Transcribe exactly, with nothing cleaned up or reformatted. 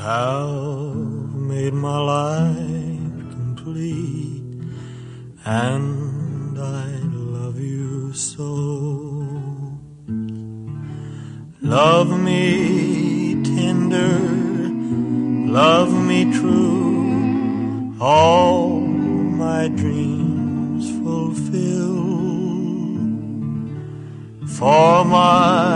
have made my life complete, and I love you so. Love me tender, love me true, all my dreams fulfill. For my